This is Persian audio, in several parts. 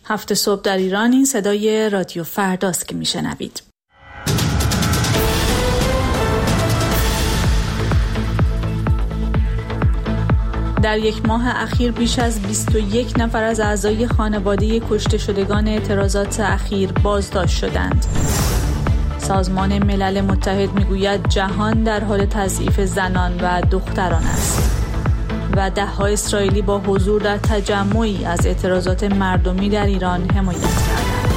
7 صبح در ایران. این صدای رادیو فرداست که میشنوید. در یک ماه اخیر بیش از 21 نفر از اعضای خانواده کشته شدگان اعتراضات اخیر بازداشت شدند. سازمان ملل متحد میگوید جهان در حال تضعیف زنان و دختران است و ده‌ها اسرائیلی با حضور در تجمعی از اعتراضات مردمی در ایران حمایت کردند.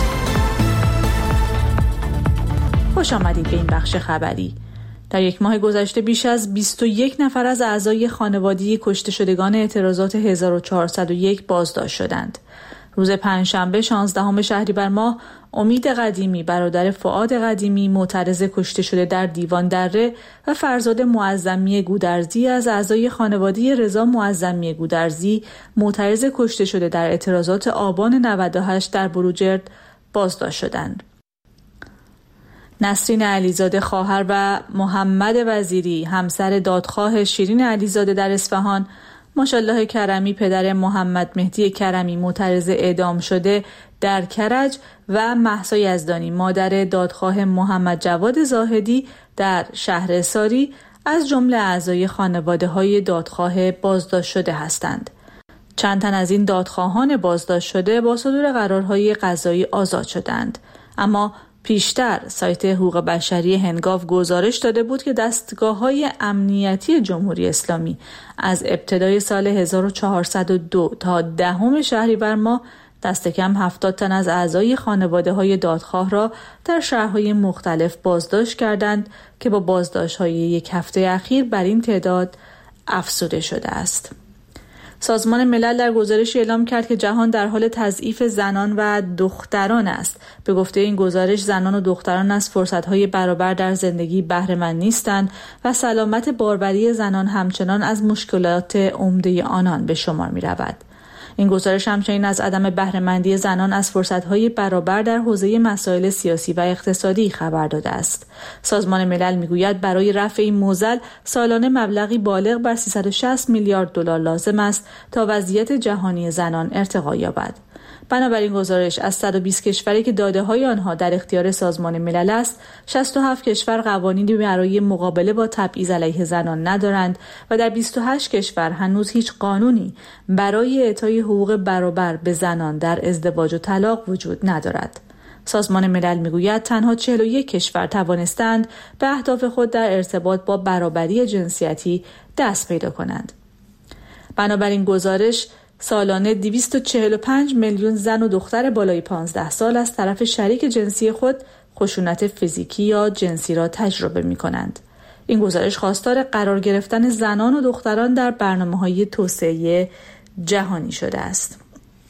خوش آمدید به این بخش خبری. در یک ماه گذشته بیش از 21 نفر از اعضای خانواده کشته شدگان اعتراضات 1401 بازداشت شدند. روز پنجشنبه 16 شهریور ماه امید قدیمی برادر فؤاد قدیمی معترض کشته شده در دیوان دره و فرزاد معظمی گودرزی از اعضای خانواده رضا معظمی گودرزی معترض کشته شده در اعتراضات آبان 98 در بروجرد بازداشت شدند. نسرین علیزاده خواهر و محمد وزیری همسر دادخواه شیرین علیزاده در اصفهان، ماشاءالله کرمی پدر محمد مهدی کرمی معترض اعدام شده در کرج و مهسا یزدانی مادر دادخواه محمد جواد زاهدی در شهر ساری از جمله اعضای خانواده‌های دادخواه بازداشت شده هستند. چند تن از این دادخواهان بازداشت شده با صدور قرارهای قضایی آزاد شدند، اما پیشتر سایت حقوق بشری هنگاو گزارش داده بود که دستگاه‌های امنیتی جمهوری اسلامی از ابتدای سال 1402 تا 10 شهریور ماه دست کم 70 تن از اعضای خانواده‌های دادخواه را در شهرهای مختلف بازداشت کردند که با بازداشت‌های یک هفته اخیر بر این تعداد افزوده شده است. سازمان ملل در گزارشی اعلام کرد که جهان در حال تضعیف زنان و دختران است. به گفته این گزارش زنان و دختران از فرصت‌های برابر در زندگی بهره مند نیستند و سلامت باروری زنان همچنان از مشکلات عمده آنان به شمار می‌رود. این گزارش همچنین از عدم بهره‌مندی زنان از فرصت‌های برابر در حوزه مسائل سیاسی و اقتصادی خبر داده است. سازمان ملل می‌گوید برای رفع این معضل سالانه مبلغی بالغ بر 360 میلیارد دلار لازم است تا وضعیت جهانی زنان ارتقا یابد. بنابراین گزارش از 120 کشوری که داده‌های آنها در اختیار سازمان ملل است، 67 کشور قوانینی برای مقابله با تبعیض علیه زنان ندارند و در 28 کشور هنوز هیچ قانونی برای اعطای حقوق برابر به زنان در ازدواج و طلاق وجود ندارد. سازمان ملل میگوید تنها 41 کشور توانستند به اهداف خود در ارتباط با برابری جنسیتی دست پیدا کنند. بنابراین گزارش سالانه 245 میلیون زن و دختر بالای 15 سال از طرف شریک جنسی خود خشونت فیزیکی یا جنسی را تجربه می کنند. این گزارش خواستار قرار گرفتن زنان و دختران در برنامه‌های توسعه جهانی شده است.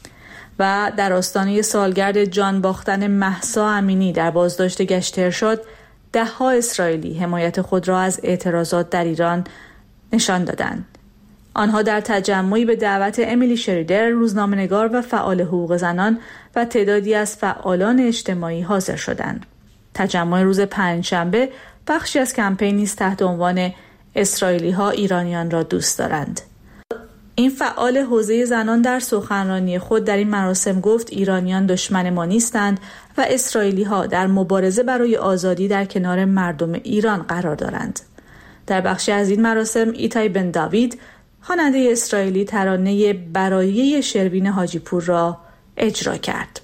و در آستانه سالگرد جان باختن مهسا امینی در بازداشت گشت ارشاد، ده‌ها اسرائیلی حمایت خود را از اعتراضات در ایران نشان دادند. آنها در تجمعی به دعوت امیلی شریدر، روزنامه‌نگار و فعال حقوق زنان و تعدادی از فعالان اجتماعی حاضر شدند. تجمع روز پنجشنبه بخشی از کمپینی است تحت عنوان اسرائیلی‌ها ایرانیان را دوست دارند. این فعال حوزه زنان در سخنرانی خود در این مراسم گفت ایرانیان دشمن ما نیستند و اسرائیلی‌ها در مبارزه برای آزادی در کنار مردم ایران قرار دارند. در بخشی از این مراسم ایتای بن داوید، خواننده اسرائیلی، ترانه برایه شروین حاجی پور را اجرا کرد.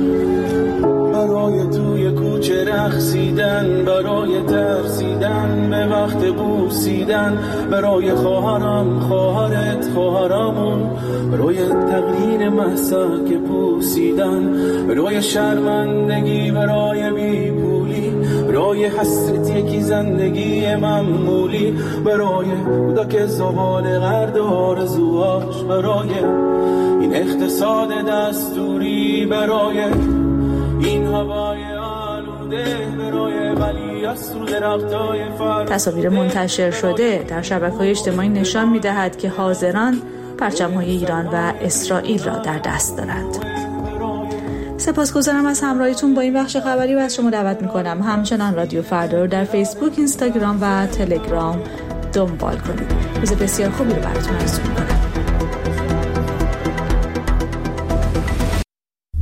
برای توی کوچه رقصیدن، برای ترسیدن به وقت بوسیدن، برای خواهرم خواهرت خواهرامون، برای تقدیر مهسا که پوسیدن، برای شرمندگی برای بیپولی، برای حسرت یکی زندگی معمولی، برای خدا که زبان غرد آرزوهاش، برای این اقتصاد دستوری، برای این هوای آلوده، برای ولی اصل درختای فرد. تصاویر منتشر شده در شبکه‌های اجتماعی نشان می‌دهد که حاضران پرچم‌های ایران و اسرائیل را در دست دارند. سپاسگزارم از همراهیتون با این بخش خبری و از شما دعوت می‌کنم همچنان رادیو فردا رو در فیسبوک، اینستاگرام و تلگرام دنبال کنید. روز بسیار خوبی رو براتون آرزو می‌کنم.